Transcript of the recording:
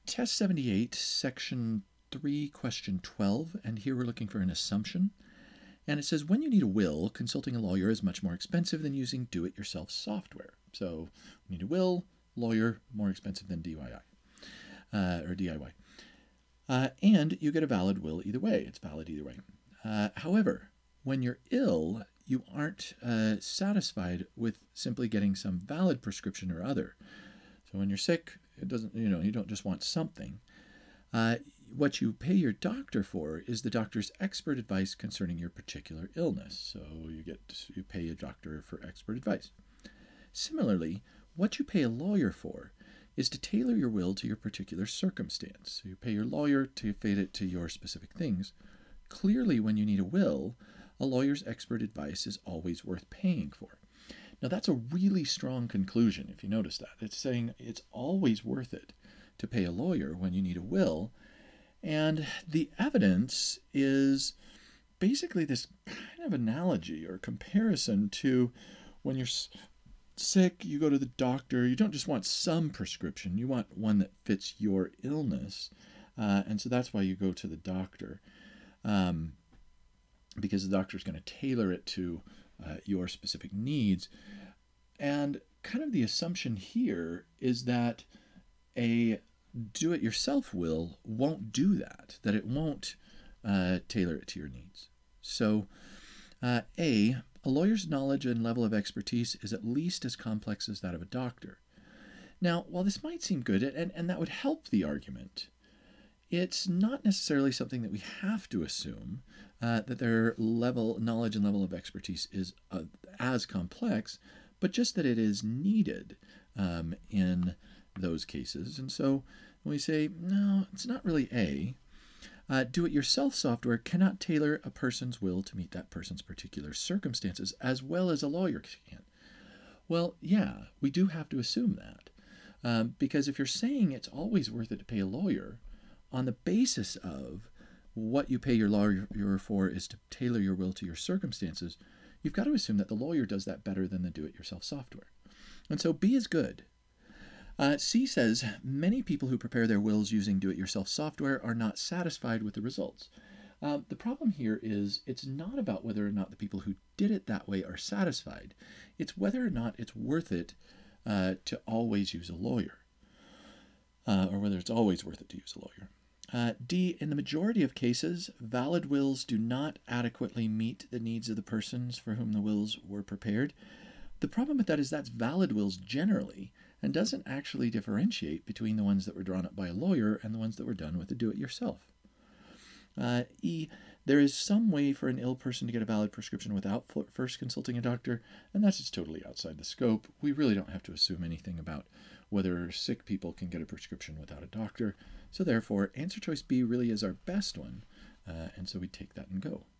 Test 78, section 3, question 12, and here we're looking for an assumption. And it says, when you need a will, consulting a lawyer is much more expensive than using do-it-yourself software. So, we need a will, lawyer, more expensive than DIY. And you get a valid will either way. It's valid either way. However, when you're ill, you aren't satisfied with simply getting some valid prescription or other. So when you're sick, it doesn't, you don't just want something. What you pay your doctor for is the doctor's expert advice concerning your particular illness. So you pay a doctor for expert advice. Similarly, what you pay a lawyer for is to tailor your will to your particular circumstance. So you pay your lawyer to fit it to your specific things. Clearly, when you need a will, a lawyer's expert advice is always worth paying for. Now, that's a really strong conclusion, if you notice that. It's saying it's always worth it to pay a lawyer when you need a will. And the evidence is basically this kind of analogy or comparison to when you're sick, you go to the doctor, you don't just want some prescription, you want one that fits your illness. And so that's why you go to the doctor, because the doctor is going to tailor it to your specific needs. And kind of the assumption here is that a do-it-yourself will won't do that it won't tailor it to your needs. So a lawyer's knowledge and level of expertise is at least as complex as that of a doctor. Now, while this might seem good, and that would help the argument, it's not necessarily something that we have to assume that their knowledge and level of expertise is as complex, but just that it is needed in those cases. And so when we say, no, it's not really do-it-yourself software cannot tailor a person's will to meet that person's particular circumstances as well as a lawyer can. Well, yeah, we do have to assume that. Because if you're saying it's always worth it to pay a lawyer on the basis of what you pay your lawyer for is to tailor your will to your circumstances, you've got to assume that the lawyer does that better than the do-it-yourself software. And so B is good. C says, many people who prepare their wills using do-it-yourself software are not satisfied with the results. The problem here is it's not about whether or not the people who did it that way are satisfied. It's whether or not it's worth it to always use a lawyer, or whether it's always worth it to use a lawyer. D, in the majority of cases, valid wills do not adequately meet the needs of the persons for whom the wills were prepared. The problem with that is that's valid wills generally, and doesn't actually differentiate between the ones that were drawn up by a lawyer and the ones that were done with a do-it-yourself. E, there is some way for an ill person to get a valid prescription without first consulting a doctor, and that's just totally outside the scope. We really don't have to assume anything about whether sick people can get a prescription without a doctor. So therefore, answer choice B really is our best one, and so we take that and go.